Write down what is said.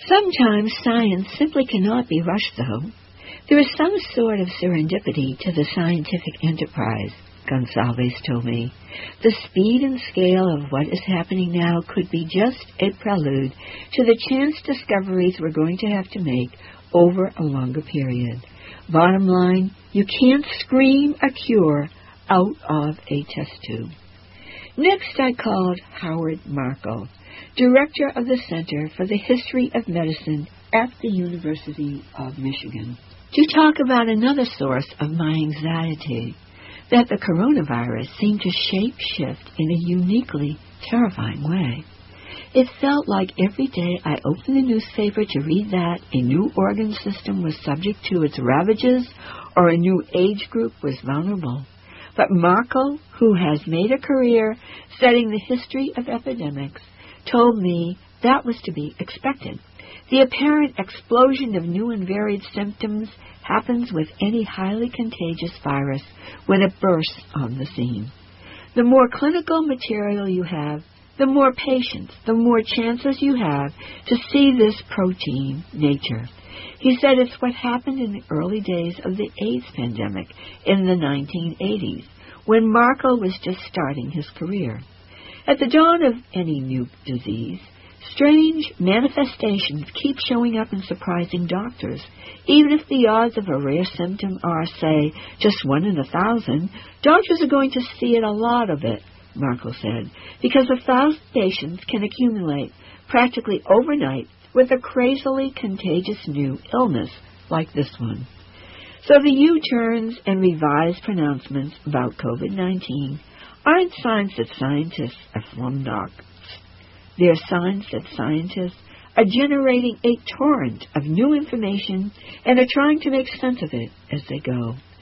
Sometimes science simply cannot be rushed, though. There is some sort of serendipity to the scientific enterprise, Gonsalves told me. The speed and scale of what is happening now could be just a prelude to the chance discoveries we're going to have to make over a longer period. Bottom line, you can't scream a cure out of a test tube. Next, I called Howard Markel, director of the Center for the History of Medicine at the University of Michigan, to talk about another source of my anxiety, that the coronavirus seemed to shape-shift in a uniquely terrifying way. It felt like every day I opened the newspaper to read that a new organ system was subject to its ravages or a new age group was vulnerable. But Markel, who has made a career studying the history of epidemics, told me that was to be expected. The apparent explosion of new and varied symptoms happens with any highly contagious virus when it bursts on the scene. The more clinical material you have, the more patients, the more chances you have to see this protein nature. He said it's what happened in the early days of the AIDS pandemic in the 1980s, when Markel was just starting his career. At the dawn of any new disease, strange manifestations keep showing up in surprising doctors. Even if the odds of a rare symptom are, say, just 1 in 1,000, doctors are going to see it a lot of it, Markel said, because 1,000 patients can accumulate practically overnight with a crazily contagious new illness like this one. So the U-turns and revised pronouncements about COVID-19 aren't signs that scientists are flumdocks. They're signs that scientists are generating a torrent of new information and are trying to make sense of it as they go.